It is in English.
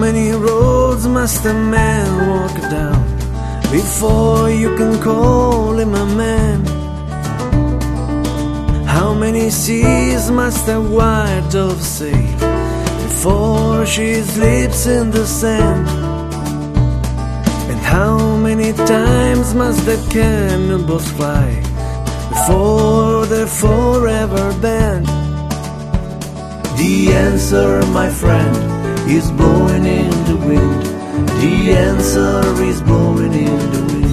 many roads must a man walk down before you can call him a man? How many seas must a white dove sail before she sleeps in the sand? And how many times must the cannonballs fly before they're forever banned? The answer, my friend, is blowing in the wind. The answer is blowing in the wind.